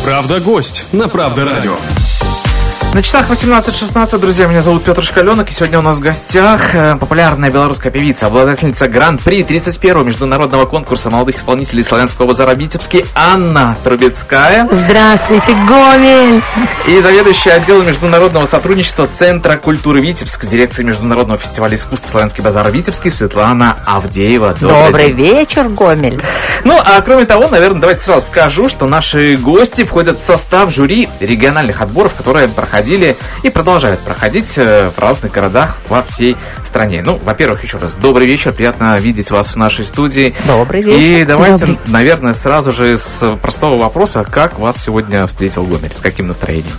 Правда-гость на Правда-радио. На часах 18:16, друзья, меня зовут Петр Шкаленок, и сегодня у нас в гостях популярная белорусская певица, обладательница Гран-при 31-го международного конкурса молодых исполнителей Славянского базара «Витебский» Анна Трубецкая. Здравствуйте, Гомель! И заведующая отделом международного сотрудничества Центра культуры Витебск, дирекции Международного фестиваля искусств Славянский базар «Витебский» Светлана Авдеева. Добрый вечер, Гомель! Ну, а кроме того, наверное, давайте сразу скажу, что наши гости входят в состав жюри региональных отборов, которые проходили и продолжают проходить в разных городах во всей стране. Ну, во-первых, еще раз, добрый вечер, приятно видеть вас в нашей студии. Добрый вечер. И давайте, наверное, сразу же с простого вопроса, как вас сегодня встретил Гомель, с каким настроением?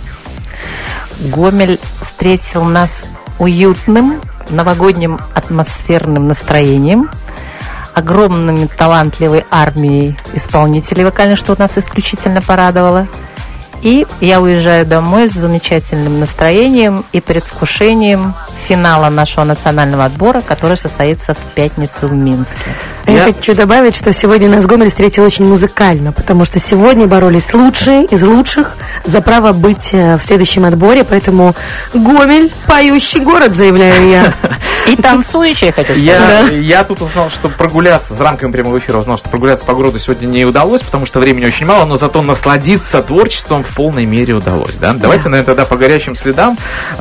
Гомель встретил нас уютным, новогодним атмосферным настроением, огромными талантливой армией исполнителей вокальных, что нас исключительно порадовало. И я уезжаю домой с замечательным настроением и предвкушением финала нашего национального отбора, который состоится в пятницу в Минске. Я хочу добавить, что сегодня нас Гомель встретил очень музыкально, потому что сегодня боролись лучшие из лучших за право быть в следующем отборе, поэтому Гомель – поющий город, заявляю я. И танцующий, хочу сказать. Я тут узнал, что прогуляться, за рамками прямого эфира узнал, что прогуляться по городу сегодня не удалось, потому что времени очень мало, но зато насладиться творчеством в полной мере удалось. Да? Давайте, наверное, тогда по горячим следам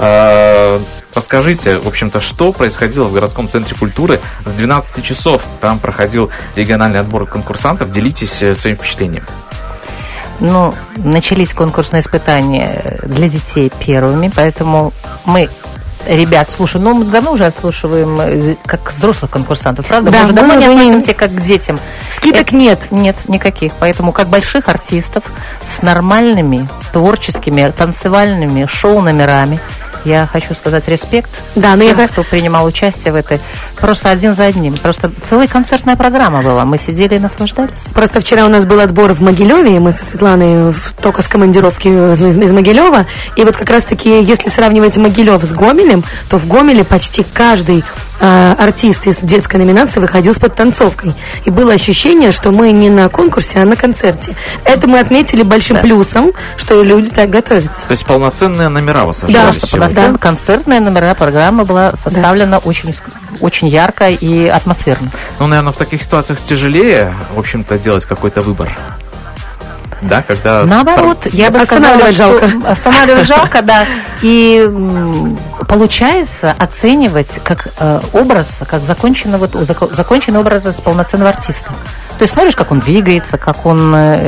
расскажите, в общем-то, что происходило в городском центре культуры с 12 часов. Там проходил региональный отбор конкурсантов. Делитесь своим впечатлением. Ну, начались конкурсные испытания для детей первыми, поэтому мы ребят слушаем. Ну, мы давно уже отслушиваем как взрослых конкурсантов, правда? Да, мы уже давно не относимся как к детям. Скидок нет. Нет, никаких. Поэтому как больших артистов с нормальными творческими танцевальными шоу-номерами. Я хочу сказать респект всем, кто принимал участие в этой. Просто один за одним. Просто целая концертная программа была. Мы сидели и наслаждались. Просто вчера у нас был отбор в Могилеве, и мы со Светланой только с командировки из Могилева. И вот как раз-таки, если сравнивать Могилев с Гомелем, то в Гомеле почти каждый артист из детской номинации выходил с подтанцовкой. И было ощущение, что мы не на конкурсе, а на концерте. Это мы отметили большим плюсом, что люди так готовятся. То есть полноценные номера вас ожидали сегодня? Да, концертная номера программа была составлена очень, очень ярко и атмосферно. Ну, наверное, в таких ситуациях тяжелее, в общем-то, делать какой-то выбор. Да, когда... Наоборот, я бы сказала, что останавливать жалко, да. И получается оценивать как образ, как законченный образ полноценного артиста. То есть смотришь, как он двигается, как он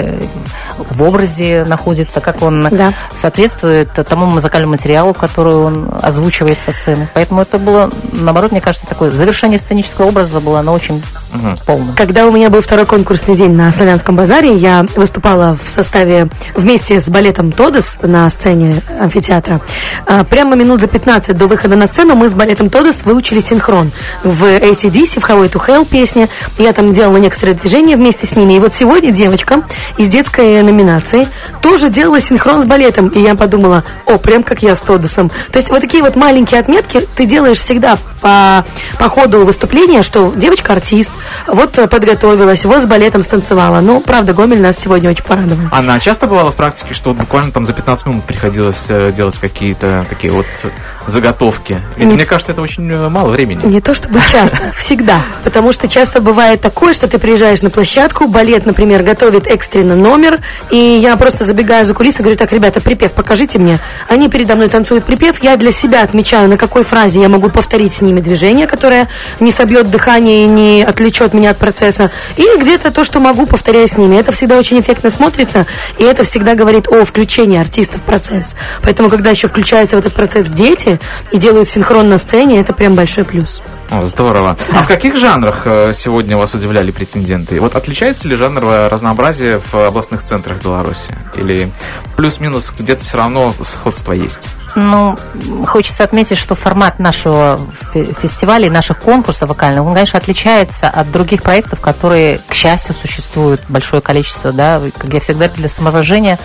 в образе находится, как он соответствует тому музыкальному материалу, который он озвучивает со сцены. Поэтому это было, наоборот, мне кажется, такое завершение сценического образа было, оно очень полное. Когда у меня был второй конкурсный день на Славянском базаре, я выступала в составе вместе с балетом «Тодос» на сцене амфитеатра. Прямо минут за 15 до выхода на сцену мы с балетом «Тодос» выучили синхрон. В AC/DC, в Highway to Hell песне. Я там делала некоторые движения вместе с ними. И вот сегодня девочка из детской номинации тоже делала синхрон с балетом. И я подумала, прям как я с Тодосом. То есть вот такие вот маленькие отметки ты делаешь всегда по ходу выступления, что девочка артист, вот подготовилась, вот с балетом станцевала. Ну, правда, Гомель нас сегодня очень порадовал. Она часто бывала в практике, что вот буквально там за 15 минут приходилось делать какие-то такие вот заготовки? Ведь мне кажется, это очень мало времени. Не то чтобы часто, всегда. Потому что часто бывает такое, что ты приезжаешь на площадку, балет, например, готовит экстренно номер, и я просто забегаю за кулисы и говорю, так, ребята, припев покажите мне. Они передо мной танцуют припев, я для себя отмечаю, на какой фразе я могу повторить с ними движение, которое не собьет дыхание и не отвлечет меня от процесса, и где-то то, что могу, повторяю с ними. Это всегда очень эффектно смотрится, и это всегда говорит о включении артиста в процесс. Поэтому, когда еще включаются в этот процесс дети и делают синхрон на сцене, это прям большой плюс. Здорово. А в каких жанрах сегодня вас удивляли претенденты? Вот отличается ли жанровое разнообразие в областных центрах Беларуси? Или плюс-минус где-то все равно сходство есть? Ну, хочется отметить, что формат нашего фестиваля и наших конкурсов вокальных, он, конечно, отличается от других проектов, которые, к счастью, существуют большое количество, да. Как я всегда для самовыражения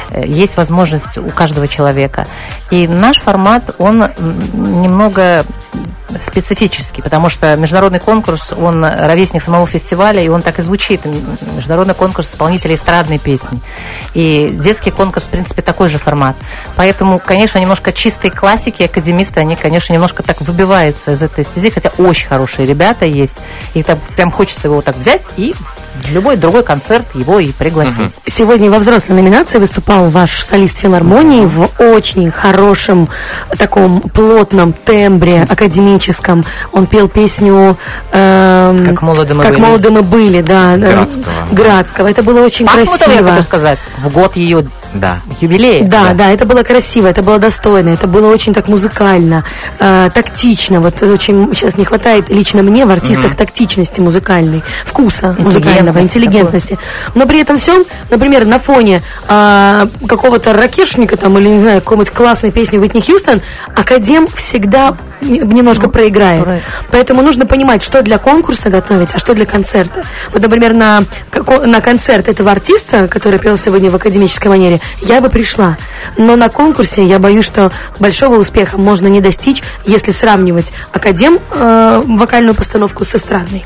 есть возможность у каждого человека. И наш формат, он немного специфический, потому что международный конкурс, он ровесник самого фестиваля, и он так и звучит. Международный конкурс исполнителей эстрадной песни. И детский конкурс, в принципе, такой же формат. Поэтому, конечно, немножко чистой классики, академисты, они, конечно, немножко так выбиваются из этой стези, хотя очень хорошие ребята есть. И там прям хочется его так взять и в любой другой концерт его и пригласить. Сегодня во взрослой номинации выступал ваш солист филармонии в очень хорошем, таком плотном тембре академическом. Он пел песню «Как молоды мы были», да, Градского. Это было очень красиво. Я хочу сказать, в год ее юбилея. Да, это было красиво, это было достойно, это было очень так музыкально, тактично. Вот очень сейчас не хватает лично мне в артистах тактичности музыкальной, вкуса музыкального, интеллигентности. Но при этом всем, например, на фоне какого-то ракешника там, или, не знаю, какой-нибудь классной песни Уитни Хьюстон, академ всегда немножко проиграет. Поэтому нужно понимать, что для конкурса готовить, а что для концерта. Вот, например, на концерт этого артиста, который пел сегодня в академической манере, я бы пришла. Но на конкурсе я боюсь, что большого успеха можно не достичь, если сравнивать академ вокальную постановку с эстрадной.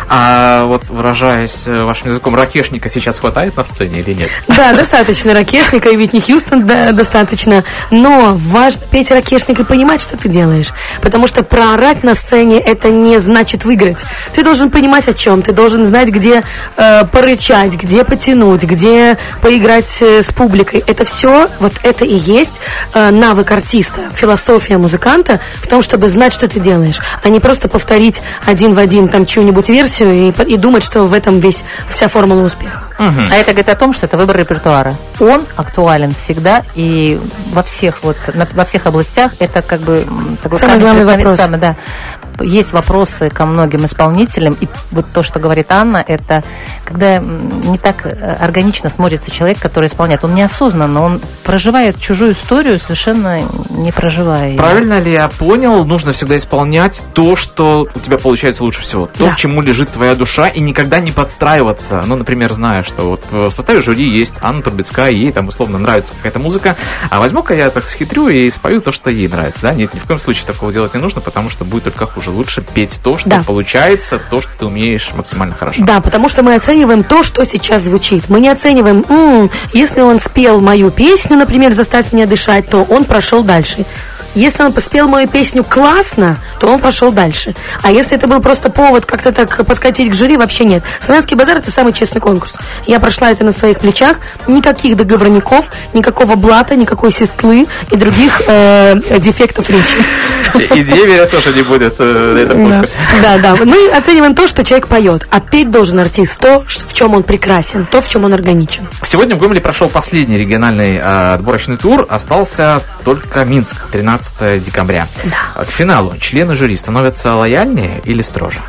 А вот, выражаясь вашим языком, ракешника сейчас хватает на сцене или нет? Да, достаточно ракешника, и Уитни Хьюстон достаточно. Но важно петь ракешник и понимать, что ты делаешь. Потому что проорать на сцене — это не значит выиграть. Ты должен понимать, о чем. Ты должен знать, где порычать, где потянуть, где поиграть с публикой. Это все, вот это и есть навык артиста, философия музыканта в том, чтобы знать, что ты делаешь, а не просто повторить один в один там чью-нибудь версию и думать, что в этом вся формула успеха. А это говорит о том, что это выбор репертуара. Он актуален всегда, и во всех областях это как бы такой самый главный вопрос. Да. Есть вопросы ко многим исполнителям, и вот то, что говорит Анна, это когда не так органично смотрится человек, который исполняет. Он неосознанно, он проживает чужую историю, совершенно не проживая ее. Правильно ли я понял, нужно всегда исполнять то, что у тебя получается лучше всего, то, к чему лежит твоя душа, и никогда не подстраиваться. Ну, например, зная, что вот в составе жюри есть Анна Трубецкая, ей там условно нравится какая-то музыка, а возьму-ка я так схитрю и спою то, что ей нравится. Да? Нет, ни в коем случае такого делать не нужно, потому что будет только хуже. Лучше петь то, что получается, то, что ты умеешь максимально хорошо. Да, потому что мы оцениваем то, что сейчас звучит. Мы не оцениваем, если он спел мою песню, например, «Заставь меня дышать», то он прошел дальше. Если он спел мою песню классно, то он пошел дальше. А если это был просто повод как-то так подкатить к жюри, вообще нет. Славянский базар — это самый честный конкурс. Я прошла это на своих плечах. Никаких договорников, никакого блата, никакой сестлы и других дефектов речи. И деверя тоже не будет на этом конкурсе. Да. Мы оцениваем то, что человек поет. А петь должен артист то, в чем он прекрасен, то, в чем он органичен. Сегодня в Гомеле прошел последний региональный отборочный тур. Остался только Минск, 13 декабря. Да. К финалу члены жюри становятся лояльнее или строже?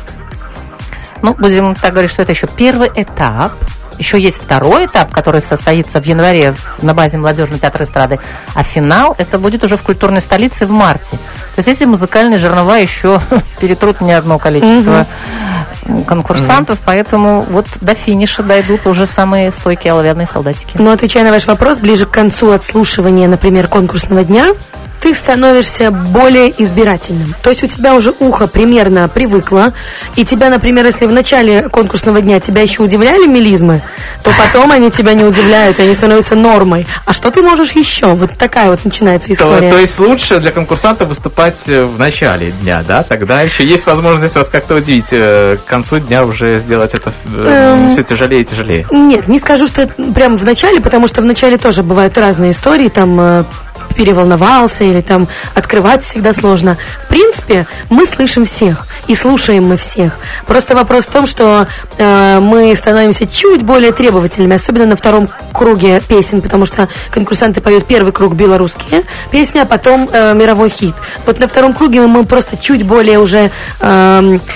Ну, будем так говорить, что это еще первый этап. Еще есть второй этап, который состоится в январе на базе Молодежного театра эстрады. А финал это будет уже в культурной столице в марте. То есть эти музыкальные жернова еще перетрут не одно количество конкурсантов, поэтому вот до финиша дойдут уже самые стойкие оловянные солдатики. Но отвечая на ваш вопрос, ближе к концу отслушивания, например, конкурсного дня, ты становишься более избирательным. То есть у тебя уже ухо примерно привыкло, и тебя, например, если в начале конкурсного дня тебя еще удивляли мелизмы, то потом они тебя не удивляют, и они становятся нормой. А что ты можешь еще? Вот такая вот начинается история. То есть лучше для конкурсанта выступать в начале дня, да? Тогда еще есть возможность вас как-то удивить. К концу дня уже сделать это все тяжелее и тяжелее. Нет, не скажу, что это прямо в начале, потому что в начале тоже бывают разные истории, там переволновался или там открывать всегда сложно. В принципе, мы слышим всех и слушаем мы всех. Просто вопрос в том, что мы становимся чуть более требовательными, особенно на втором круге песен, потому что конкурсанты поют первый круг белорусские песни, а потом мировой хит. Вот на втором круге мы просто чуть более уже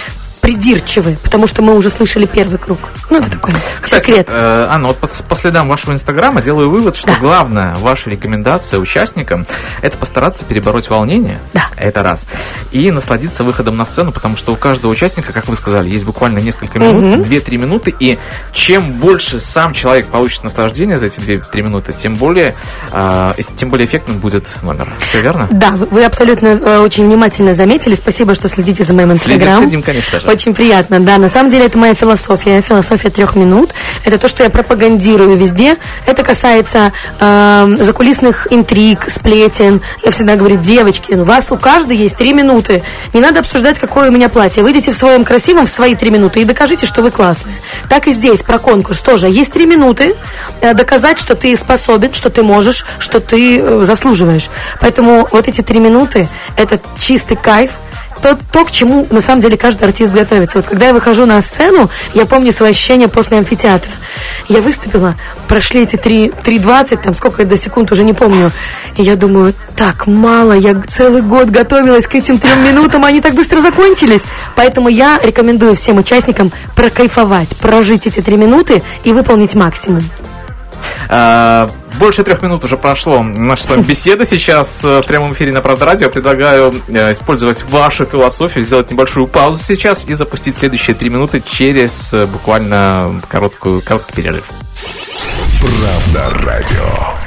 придирчивы, потому что мы уже слышали первый круг. Ну, это такой секрет. Анна, вот по следам вашего инстаграма делаю вывод, что главная ваша рекомендация участникам – это постараться перебороть волнение, это раз, и насладиться выходом на сцену, потому что у каждого участника, как вы сказали, есть буквально несколько минут, 2-3 минуты, и чем больше сам человек получит наслаждение за эти 2-3 минуты, тем более эффектным будет номер. Все верно? Да, вы абсолютно очень внимательно заметили. Спасибо, что следите за моим инстаграмом. Следим, конечно же. Очень приятно, да. На самом деле это моя философия 3 минут. Это то, что я пропагандирую везде. Это касается закулисных интриг, сплетен. Я всегда говорю, девочки, у вас у каждой есть 3 минуты. Не надо обсуждать, какое у меня платье. Выйдите в своем красивом в свои 3 минуты и докажите, что вы классные. Так и здесь про конкурс тоже. Есть 3 минуты доказать, что ты способен, что ты можешь, что ты заслуживаешь. Поэтому вот эти 3 минуты это чистый кайф. То, к чему, на самом деле, каждый артист готовится. Вот когда я выхожу на сцену, я помню свои ощущения после амфитеатра. Я выступила, прошли эти 3:20, там сколько я до секунд уже не помню. И я думаю, так мало, я целый год готовилась к этим 3 минутам, они так быстро закончились. Поэтому я рекомендую всем участникам прокайфовать, прожить эти 3 минуты и выполнить максимум. Больше 3 минут уже прошло наша с вами беседа сейчас в прямом эфире на Правда Радио. Предлагаю использовать вашу философию, сделать небольшую паузу сейчас и запустить следующие 3 минуты через буквально короткий перерыв. Правда Радио.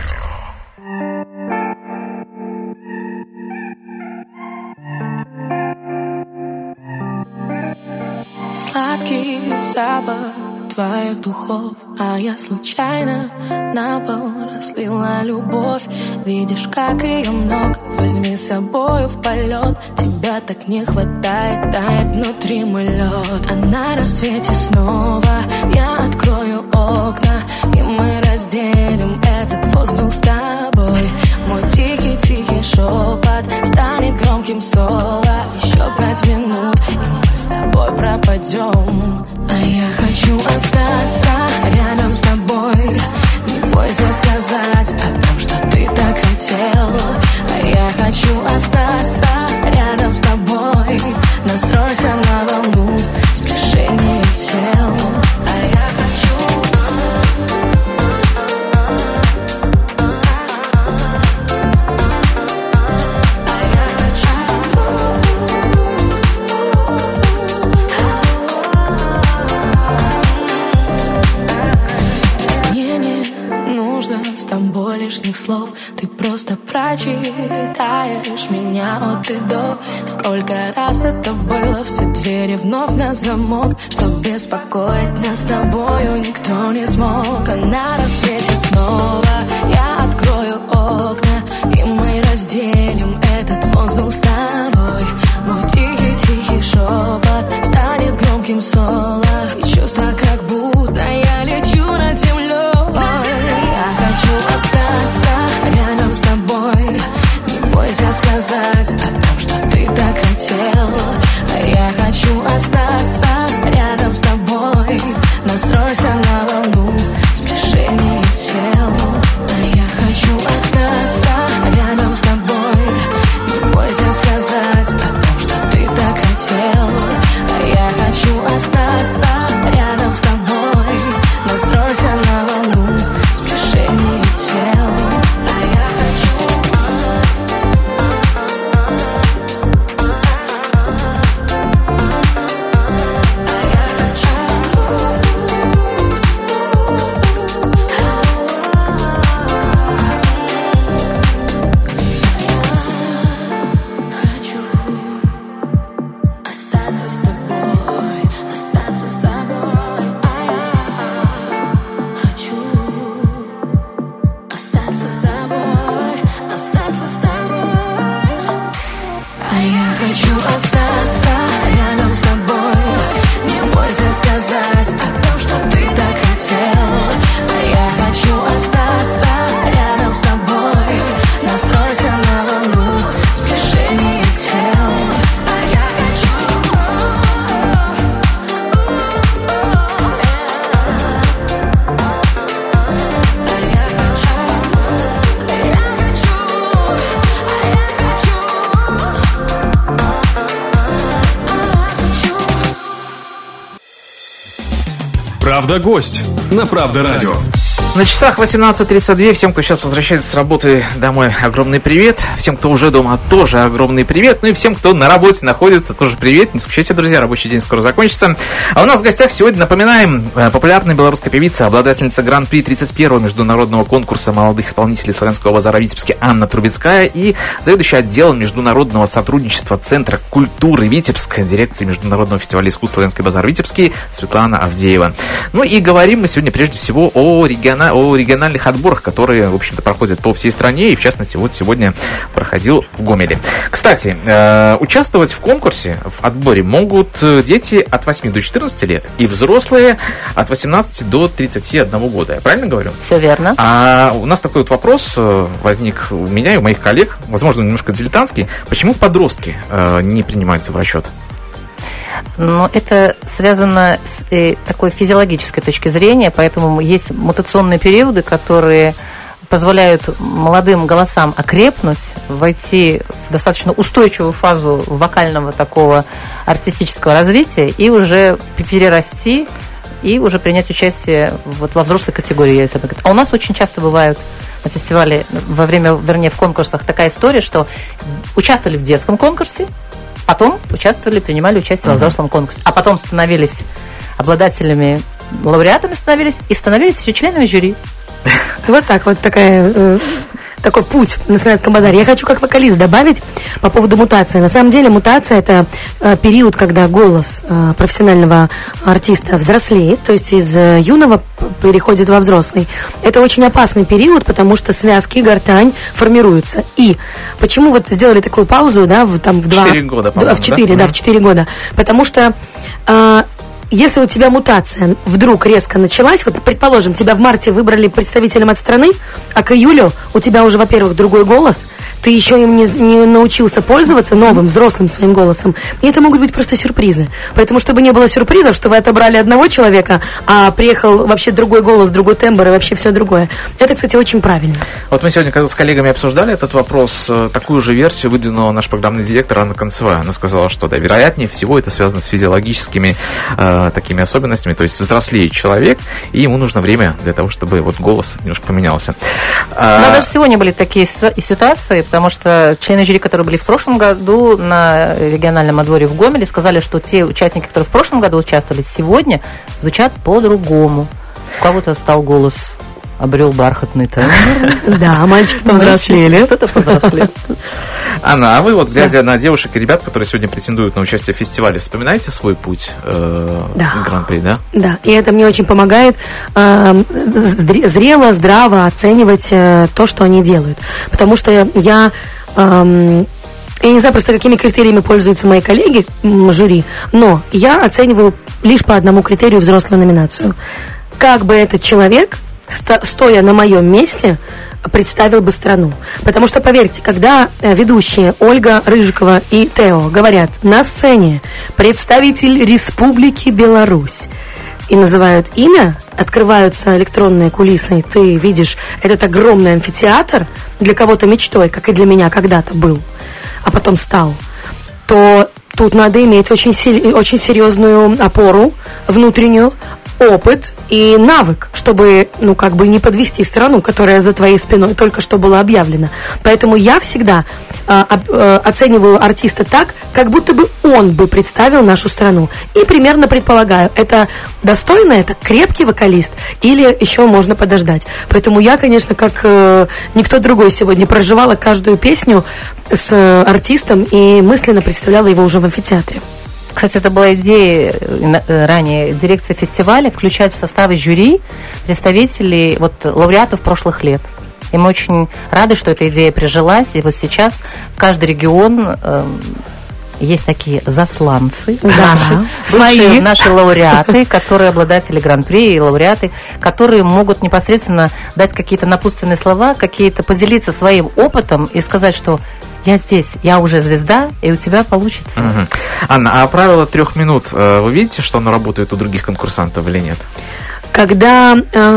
Сладкий запах твоих духов, а я случайно на пол разлила любовь. Видишь, как ее много, возьми с собою в полет. Тебя так не хватает, тает внутри мой лед. А на рассвете снова я открою окна, и мы разделим этот воздух с тобой. Мой тихий-тихий шепот станет громким соло. Еще 5 минут, и мы с тобой пропадем. А я хочу остаться рядом с тобой. Не бойся сказать о том, что ты так хотел. А я хочу остаться рядом с тобой. Настройся на волну сближения тел. А я хочу. Лишних слов, ты просто прочитаешь меня от и до. Сколько раз это было, все двери вновь на замок, чтоб беспокоить нас с тобою никто не смог. А на рассвете снова я открою окна, и мы разделим этот воздух с тобой. Мой тихий-тихий шепот станет громким соло, и чувство, как будто я лечу над землей. Я хочу остаться рядом с тобой. Не бойся сказать о том, что ты так хотел. А я хочу остаться рядом с тобой. Настройся на волну сближения тел. А я хочу остаться рядом с тобой. Не бойся сказать о том, что ты так хотел. А я хочу остаться рядом с тобой. Настройся на волну сближения тел. А я хочу. А я хочу. Правда, гость на Правда радио. На часах 18:32. Всем, кто сейчас возвращается с работы домой, огромный привет. Всем, кто уже дома, тоже огромный привет. Ну и всем, кто на работе находится, тоже привет. Не скучайте, друзья, рабочий день скоро закончится. А у нас в гостях сегодня, напоминаем, популярная белорусская певица, обладательница Гран-при 31-го международного конкурса молодых исполнителей Славянского базара в Витебске Анна Трубецкая и заведующая отделом международного сотрудничества Центра культуры Витебск, дирекции Международного фестиваля искусств Славянский базар Витебский Светлана Авдеева. Ну и говорим мы сегодня прежде всего о региональных отборах, которые, в общем-то, проходят по всей стране, и, в частности, вот сегодня проходил в Гомеле. Кстати, участвовать в конкурсе, в отборе могут дети от 8 до 14 лет и взрослые от 18 до 31 года. Я правильно говорю? Все верно. А у нас такой вот вопрос возник у меня и у моих коллег, возможно, немножко дилетантский. Почему подростки не принимаются в расчет? Но это связано с такой физиологической точки зрения, поэтому есть мутационные периоды, которые позволяют молодым голосам окрепнуть, войти в достаточно устойчивую фазу вокального такого артистического развития и уже перерасти, и уже принять участие вот во взрослой категории. А у нас очень часто бывают на фестивале, в конкурсах такая история, что участвовали в детском конкурсе, потом принимали участие во взрослом конкурсе, а потом становились обладателями, лауреатами становились еще членами жюри. Вот так вот такой путь на Славянском базаре. Я хочу как вокалист добавить по поводу мутации. На самом деле мутация – это период, когда голос профессионального артиста взрослеет, то есть из юного переходит во взрослый. Это очень опасный период, потому что связки, гортань формируются. И почему вот сделали такую паузу, да, в 4 года, по-моему, в 4 года. Потому что если у тебя мутация вдруг резко началась, вот, предположим, тебя в марте выбрали представителем от страны, а к июлю у тебя уже, во-первых, другой голос, ты еще им не научился пользоваться новым, взрослым своим голосом, и это могут быть просто сюрпризы. Поэтому, чтобы не было сюрпризов, что вы отобрали одного человека, а приехал вообще другой голос, другой тембр и вообще все другое. Это, кстати, очень правильно. Вот мы сегодня, когда с коллегами обсуждали этот вопрос, такую же версию выдвинула наш программный директор Анна Концевая. Она сказала, что, да, вероятнее всего это связано с физиологическими такими особенностями, то есть взрослеет человек, и ему нужно время для того, чтобы вот голос немножко поменялся. Но даже сегодня были такие ситуации, потому что члены жюри, которые были в прошлом году на региональном отборе в Гомеле, сказали, что те участники, которые в прошлом году участвовали, сегодня звучат по-другому. У кого-то стал голос, обрел бархатный тембр. Да, мальчики повзрослели. Кто-то повзрослел. Анна, а вы вот, глядя на девушек и ребят, которые сегодня претендуют на участие в фестивале, вспоминаете свой путь в Гран-при, да? Да, и это мне очень помогает зрело, здраво оценивать то, что они делают. Потому что я не знаю просто, какими критериями пользуются мои коллеги, жюри, но я оцениваю лишь по одному критерию взрослую номинацию. Как бы этот человек, стоя на моем месте, представил бы страну. Потому что, поверьте, когда ведущие Ольга Рыжикова и Тео говорят на сцене «представитель Республики Беларусь», и называют имя, открываются электронные кулисы, и ты видишь этот огромный амфитеатр, для кого-то мечтой, как и для меня когда-то был, а потом стал, то тут надо иметь очень серьезную опору внутреннюю, опыт и навык, чтобы, не подвести страну, которая за твоей спиной только что была объявлена. Поэтому я всегда оцениваю артиста так, как будто бы он бы представил нашу страну. И примерно предполагаю, это достойно, это крепкий вокалист или еще можно подождать. Поэтому я, конечно, как никто другой сегодня проживала каждую песню с артистом и мысленно представляла его уже в амфитеатре. Кстати, это была идея ранее дирекции фестиваля включать в составы жюри представителей лауреатов прошлых лет. И мы очень рады, что эта идея прижилась. И вот сейчас в каждый регион есть такие засланцы, наши лауреаты, которые обладатели гран-при и лауреаты, которые могут непосредственно дать какие-то напутственные слова, поделиться своим опытом и сказать, что я здесь, я уже звезда, и у тебя получится. Угу. Анна, а правило 3 минут, вы видите, что оно работает у других конкурсантов или нет? Когда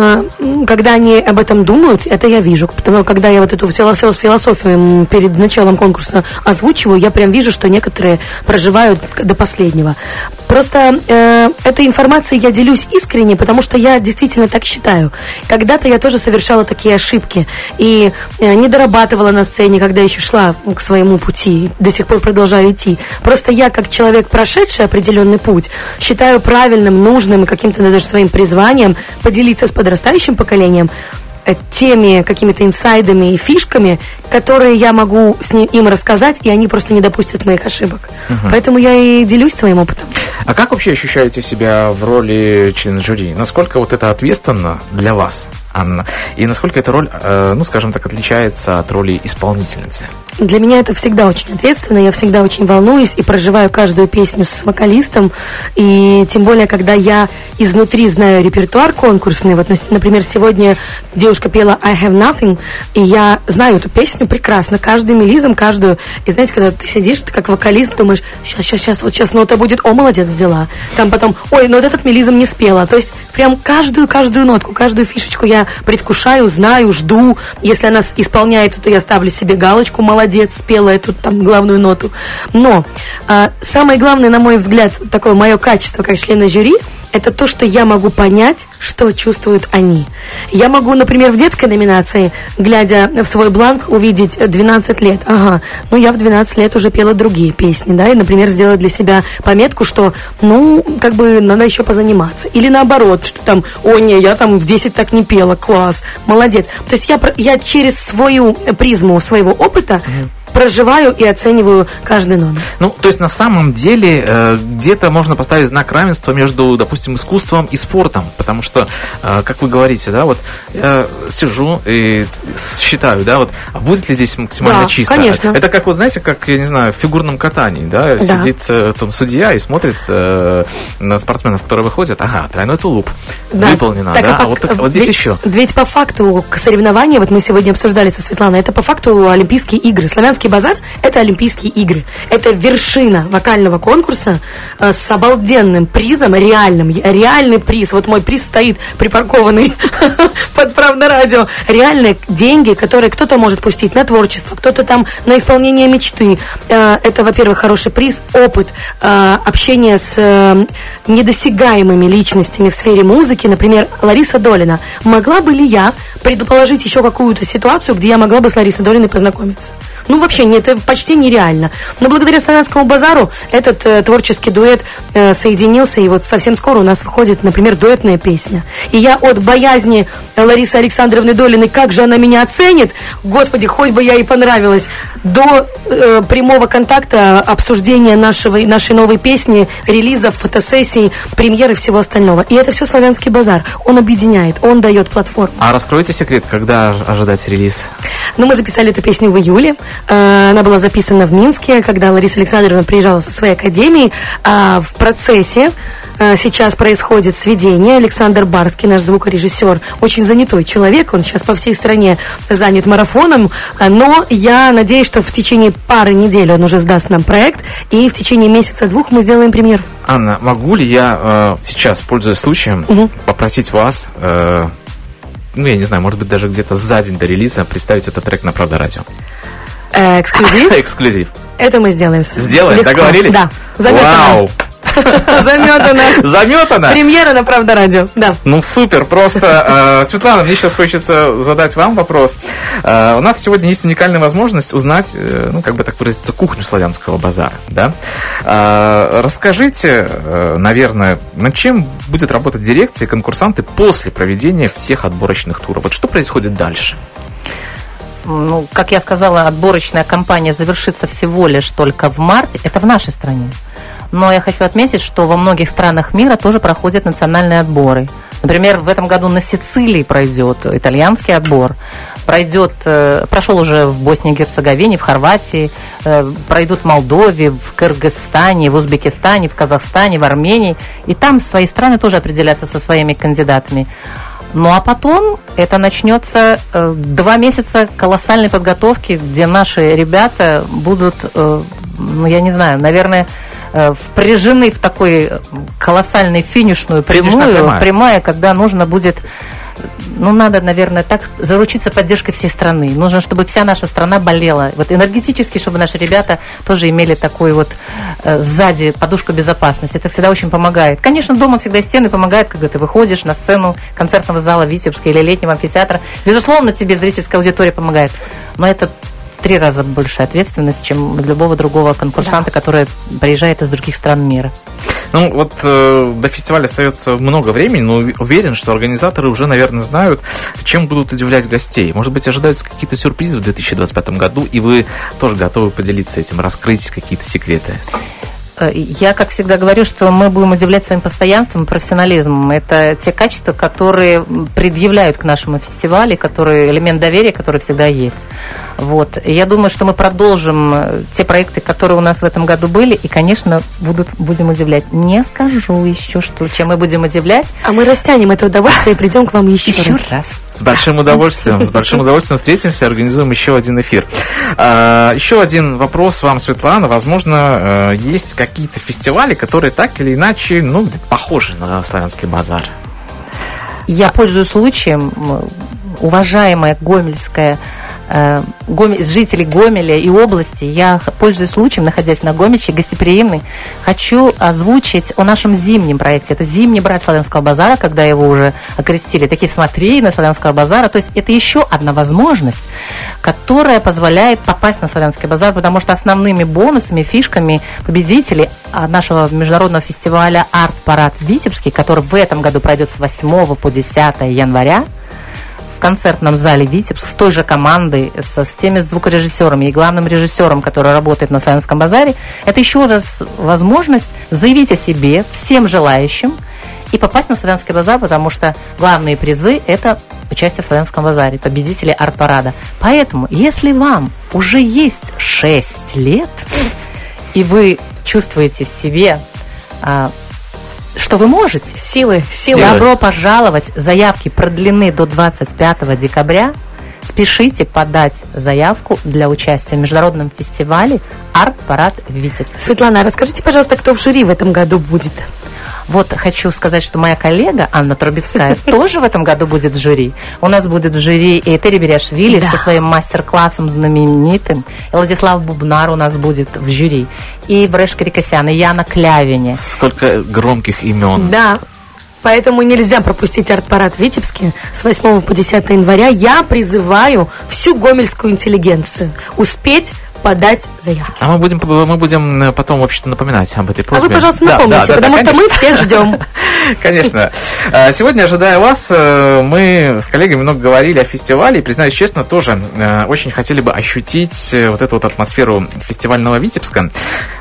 они об этом думают, это я вижу. Потому что когда я эту философию перед началом конкурса озвучиваю, я прям вижу, что некоторые проживают до последнего. Просто этой информацией я делюсь искренне, потому что я действительно так считаю. Когда-то я тоже совершала такие ошибки и не дорабатывала на сцене, когда еще шла к своему пути, до сих пор продолжаю идти. Просто я, как человек, прошедший определенный путь, считаю правильным, нужным и каким-то даже своим призванием поделиться с подрастающим поколением теми какими-то инсайдами и фишками, которые я могу им рассказать, и они просто не допустят моих ошибок. Поэтому я и делюсь своим опытом. А как вообще ощущаете себя в роли члена жюри? Насколько вот это ответственно для вас, Анна? И насколько эта роль, ну, скажем так, отличается от роли исполнительницы? Для меня это всегда очень ответственно, я всегда очень волнуюсь и проживаю каждую песню с вокалистом, и тем более, когда я изнутри знаю репертуар конкурсный, вот, например, сегодня девушка пела I Have Nothing, и я знаю эту песню прекрасно, каждым мелизм, каждую, и знаете, когда ты сидишь, ты как вокалист думаешь, сейчас нота будет, о, молодец, взяла, там потом, ой, но вот этот мелизм не спела, то есть прям каждую нотку, каждую фишечку я предвкушаю, знаю, жду, если она исполняется, то я ставлю себе галочку, молодец, спела эту там главную ноту. Но самое главное, на мой взгляд, такое мое качество как члена жюри, это то, что я могу понять, что чувствуют они. Я могу, например, в детской номинации, глядя в свой бланк, увидеть 12 лет. Ага, ну я в 12 лет уже пела другие песни, да, и, например, сделать для себя пометку, что, ну, как бы надо еще позаниматься. Или наоборот, что там, о, не, я там в 10 так не пела, класс, молодец. То есть я через свою призму своего опыта проживаю и оцениваю каждый номер. Ну, то есть на самом деле где-то можно поставить знак равенства между, допустим, искусством и спортом, потому что, как вы говорите, да, вот я сижу и считаю, да, вот, а будет ли здесь максимально чисто? Конечно. Это как, вот знаете, как, я не знаю, в фигурном катании, да, сидит там судья и смотрит на спортсменов, которые выходят, ага, тройной тулуп, выполнено, так, да, вот здесь еще. Ведь по факту соревнования, вот мы сегодня обсуждали со Светланой, это по факту Олимпийские игры, Славянский базар – это Олимпийские игры. Это вершина вокального конкурса с обалденным призом, реальный приз. Вот мой приз стоит припаркованный под «Правда радио». Реальные деньги, которые кто-то может пустить на творчество, кто-то там на исполнение мечты. Это, во-первых, хороший приз, опыт общения с недосягаемыми личностями в сфере музыки. Например, Лариса Долина. Могла бы ли я предположить еще какую-то ситуацию, где я могла бы с Ларисой Долиной познакомиться? Ну, вообще, нет, это почти нереально. Но благодаря Славянскому базару этот творческий дуэт соединился, и вот совсем скоро у нас выходит, например, дуэтная песня. И я от боязни Ларисы Александровны Долиной, как же она меня оценит, господи, хоть бы я ей понравилась, до прямого контакта, обсуждения нашей новой песни, релизов, фотосессий, премьеры и всего остального. И это все Славянский базар. Он объединяет, он дает платформу. А раскройте секрет, когда ожидать релиз? Ну, мы записали эту песню в июле. Она была записана в Минске, когда Лариса Александровна приезжала со своей академией. А в процессе сейчас происходит сведение. Александр Барский, наш звукорежиссер, очень занятой человек. Он сейчас по всей стране занят марафоном. Но я надеюсь, что в течение пары недель он уже сдаст нам проект. И в течение месяца-двух мы сделаем премьеру. Анна, могу ли я сейчас, пользуясь случаем, попросить вас... ну, я не знаю, может быть, даже где-то за день до релиза представить этот трек на «Правда радио». Эксклюзив? Эксклюзив. Это мы сделаем. Сделаем? Легко. Договорились? Да. Заметано. Вау! Заметано? Премьера на «Правда радио», да. Ну, супер, просто. Светлана, мне сейчас хочется задать вам вопрос. У нас сегодня есть уникальная возможность узнать, ну, как бы так выразиться, кухню Славянского базара, да? Расскажите, наверное, над чем будет работать дирекция и конкурсанты после проведения всех отборочных туров? Вот что происходит дальше? Ну, как я сказала, отборочная кампания завершится всего лишь только в марте. Это в нашей стране. Но я хочу отметить, что во многих странах мира тоже проходят национальные отборы. Например, в этом году на Сицилии пройдет итальянский отбор. Прошел уже в Боснии и Герцеговине, в Хорватии, пройдут в Молдове, в Кыргызстане, в Узбекистане, в Казахстане, в Армении. И там свои страны тоже определятся со своими кандидатами. Ну а потом это начнется 2 месяца колоссальной подготовки, где наши ребята будут, ну я не знаю, наверное, впряжены в такой колоссальную финишную прямая, когда нужно будет надо, наверное, так заручиться поддержкой всей страны. Нужно, чтобы вся наша страна болела. Вот энергетически, чтобы наши ребята тоже имели такой вот сзади подушку безопасности. Это всегда очень помогает. Конечно, дома всегда стены помогают, когда ты выходишь на сцену концертного зала Витебска или летнего амфитеатра. Безусловно, тебе зрительская аудитория помогает. Но это в 3 раза большая ответственность, чем любого другого конкурсанта, который приезжает из других стран мира. Ну, вот до фестиваля остается много времени, но уверен, что организаторы уже, наверное, знают, чем будут удивлять гостей. Может быть, ожидаются какие-то сюрпризы в 2025 году, и вы тоже готовы поделиться этим, раскрыть какие-то секреты? Я, как всегда, говорю, что мы будем удивлять своим постоянством и профессионализмом. Это те качества, которые предъявляют к нашему фестивалю, которые элемент доверия, который всегда есть. Вот. И я думаю, что мы продолжим те проекты, которые у нас в этом году были, и, конечно, будем удивлять. Не скажу еще, чем мы будем удивлять. А мы растянем это удовольствие и придем к вам еще раз. С большим удовольствием. С большим удовольствием встретимся, организуем еще один эфир. Еще один вопрос вам, Светлана. Возможно, есть какие-то фестивали, которые так или иначе, где-то похожи на Славянский базар. Я пользуюсь случаем, уважаемая гомельская жителей Гомеля и области, я пользуюсь случаем, находясь на Гомельщине, гостеприимный, хочу озвучить о нашем зимнем проекте. Это зимний брат Славянского базара, когда его уже окрестили. Такие смотрины Славянского базара. То есть это еще одна возможность, которая позволяет попасть на Славянский базар, потому что основными бонусами, фишками победителей нашего международного фестиваля «Арт-парад» в Витебске, который в этом году пройдет с 8 по 10 января, в концертном зале Витебск с той же командой, с теми звукорежиссерами и главным режиссером, который работает на Славянском базаре, это еще раз возможность заявить о себе всем желающим и попасть на Славянский базар, потому что главные призы – это участие в Славянском базаре, победители арт-парада. Поэтому, если вам уже есть 6 лет, и вы чувствуете в себе что вы можете. Силы. Добро пожаловать. Заявки продлены до 25 декабря. Спешите подать заявку для участия в международном фестивале «Арт-парад» в Витебске. Светлана, расскажите, пожалуйста, кто в жюри в этом году будет? Вот хочу сказать, что моя коллега Анна Трубецкая тоже в этом году будет в жюри. У нас будет в жюри и Этери Беряшвили со своим мастер-классом знаменитым. И Владислав Бубнар у нас будет в жюри. И Бреш Крикосян, и Яна Клявине. Сколько громких имен. Да. Поэтому нельзя пропустить арт-парад в Витебске с 8 по 10 января. Я призываю всю гомельскую интеллигенцию успеть подать заявки. А мы будем потом, в общем-то, напоминать об этой просьбе. А вы, пожалуйста, напомните, потому что мы всех ждем. Конечно. Сегодня, ожидая вас, мы с коллегами много говорили о фестивале, и, признаюсь честно, тоже очень хотели бы ощутить вот эту вот атмосферу фестивального Витебска.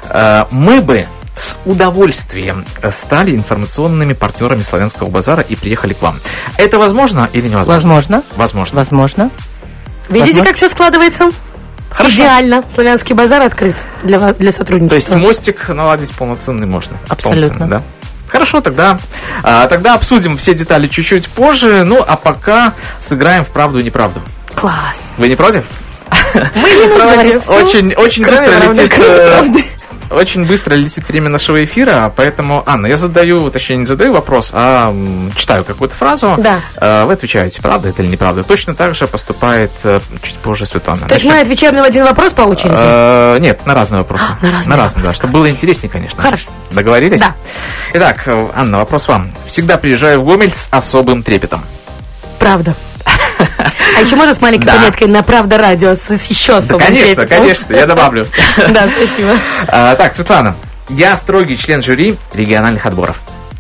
Мы бы с удовольствием стали информационными партнерами Славянского базара и приехали к вам. Это возможно или невозможно? Возможно. Видите, как все складывается? Хорошо. Идеально. Славянский базар открыт для сотрудничества. То есть мостик наладить полноценный можно? Абсолютно. Да? Хорошо, тогда обсудим все детали чуть-чуть позже. Ну, а пока сыграем в правду и неправду. Класс. Вы не против? Мы не против. Очень быстро летит... Очень быстро летит время нашего эфира, поэтому, Анна, я не задаю вопрос, а читаю какую-то фразу. Да. Вы отвечаете, правда это или неправда. Точно так же поступает чуть позже Светлана. То есть мы отвечаем на один вопрос по очереди? Нет, на разные вопросы. На разные, да, чтобы было интереснее, конечно. Хорошо. Договорились? Да. Итак, Анна, вопрос вам. Всегда приезжаю в Гомель с особым трепетом. Правда. А еще можно с маленькой пометкой на «Правда радио» с еще особым трепетом? Конечно, я добавлю. Да, спасибо. Так, Светлана, я строгий член жюри региональных отборов.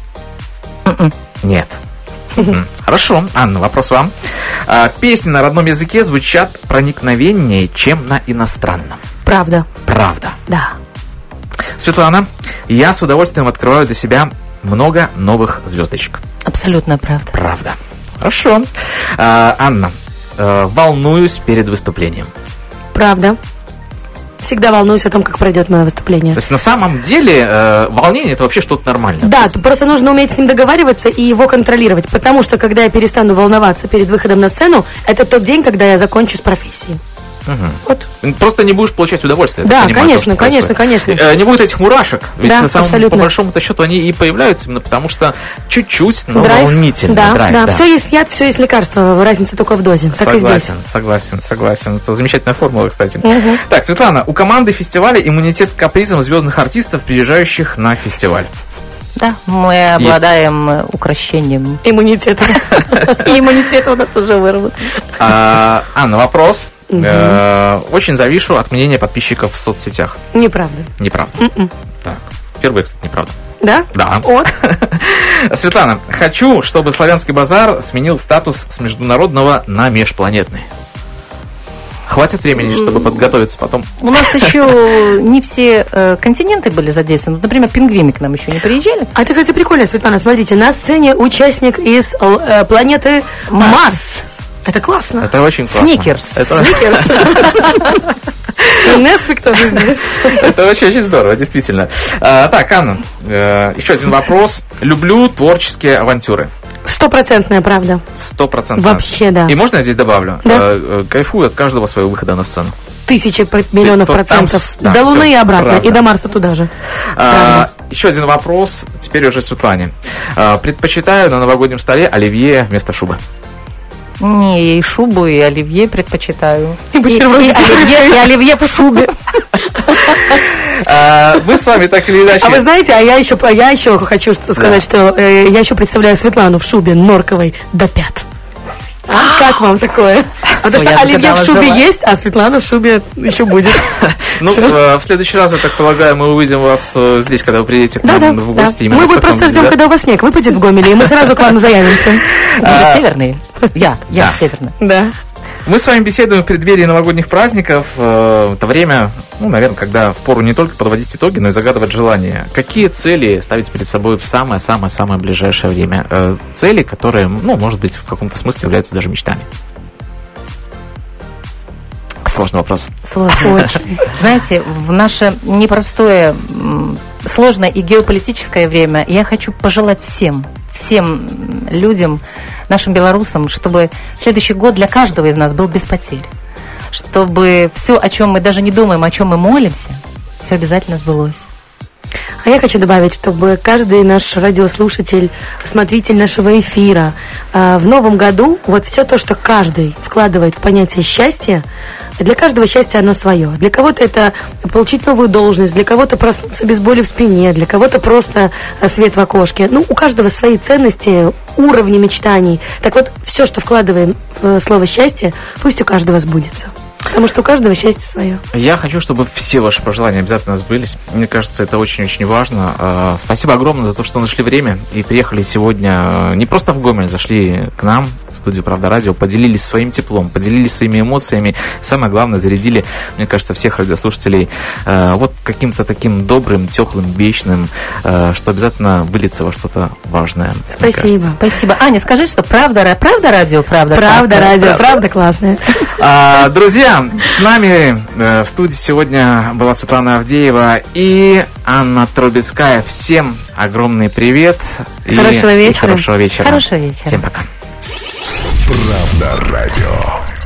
Нет. Хорошо, Анна, вопрос вам. Песни на родном языке звучат проникновеннее, чем на иностранном. Правда. Да. Светлана, я с удовольствием открываю для себя много новых звездочек. Абсолютно правда. Хорошо. Анна, волнуюсь перед выступлением. Правда. Всегда волнуюсь о том, как пройдет мое выступление. То есть на самом деле волнение — это вообще что-то нормальное. Да, просто нужно уметь с ним договариваться и его контролировать, потому что когда я перестану волноваться перед выходом на сцену, это тот день, когда я закончу с профессией. Вот. Просто не будешь получать удовольствие. Да, понимаю, конечно, то, что конечно. Не будет этих мурашек. Ведь Да, на самом, абсолютно. по большому-то счету они и появляются именно потому, что чуть-чуть, но Драйв. волнительно. Да, Драйв, да. Все есть яд, все есть лекарство. Разница только в дозе. Так и здесь. Согласен. Это замечательная формула, кстати. Так, Светлана, у команды фестиваля иммунитет к капризам звездных артистов, приезжающих на фестиваль. Да, мы обладаем укрощением Иммунитет. И иммунитет у нас уже выработан. Анна, вопрос. Очень завишу от мнения подписчиков в соцсетях. Неправда. Неправда. Так, впервые, кстати, неправда. Да? Да. Вот. Светлана, хочу, чтобы Славянский базар сменил статус с международного на межпланетный. Хватит времени, чтобы подготовиться потом? У нас еще не все континенты были задействованы. Например, пингвины к нам еще не приезжали. А это, кстати, прикольно, Светлана. Смотрите, на сцене участник из планеты Марс. Это классно. Это очень классно. Сникерс. Несвик тоже здесь. Это очень здорово, действительно. Так, Анна, еще один вопрос. Люблю творческие авантюры. 100% правда. 100%. Вообще, да. И можно я здесь добавлю? Да. Кайфую от каждого своего выхода на сцену. 1000 миллионов Там, процентов. да, До Луны всё, и обратно. правда. И до Марса туда же. Еще один вопрос, теперь уже Светлане. Предпочитаю на новогоднем столе оливье вместо шубы. Не, и шубу, и оливье предпочитаю. И бутерброды. И оливье в шубе. Мы с вами так или иначе... А вы знаете, я еще хочу сказать, что я еще представляю Светлану в шубе норковой до пят. Как вам такое? Потому что я оливье в загадала шубе желание. есть, а Светлана в шубе еще будет. Ну, в следующий раз, я так полагаю, мы увидим вас здесь, когда вы приедете к нам в гости. именно Мы в вот таком просто виде, ждем, да? когда у вас снег выпадет в Гомеле, и мы сразу к вам заявимся. Вы же северные. Я Да. северная. Да. Мы с вами беседуем в преддверии новогодних праздников. Это время, наверное, когда впору не только подводить итоги, но и загадывать желания. Какие цели ставить перед собой в самое-самое-самое ближайшее время? Цели, которые, может быть, в каком-то смысле являются даже мечтами. Сложный вопрос. Сложно. Очень. Знаете, в наше непростое, сложное и геополитическое время я хочу пожелать всем людям, нашим белорусам, чтобы следующий год для каждого из нас был без потерь. Чтобы все, о чем мы даже не думаем, о чем мы молимся, все обязательно сбылось. А я хочу добавить, чтобы каждый наш радиослушатель, смотритель нашего эфира в новом году, вот все то, что каждый вкладывает в понятие счастья, для каждого счастье оно свое. Для кого-то это получить новую должность, для кого-то проснуться без боли в спине, для кого-то просто свет в окошке. У каждого свои ценности, уровни мечтаний. Так вот, все, что вкладываем в слово счастье, пусть у каждого сбудется. Потому что у каждого счастье свое. Я хочу, чтобы все ваши пожелания обязательно сбылись. Мне кажется, это очень-очень важно. Спасибо огромное за то, что нашли время и приехали сегодня не просто в Гомель, зашли к нам в студию «Правда Радио», поделились своим теплом, поделились своими эмоциями. Самое главное, зарядили, мне кажется, всех радиослушателей вот каким-то таким добрым, теплым, вечным, что обязательно выльется во что-то важное. Спасибо. Спасибо. Аня, скажи, что правда радио, правда. Правда, радио, правда классная. Друзья, с нами в студии сегодня была Светлана Авдеева и Анна Трубецкая. Всем огромный привет. Хорошего вечера. Хорошего вечера. Хорошего вечера. Всем пока. Правда радио.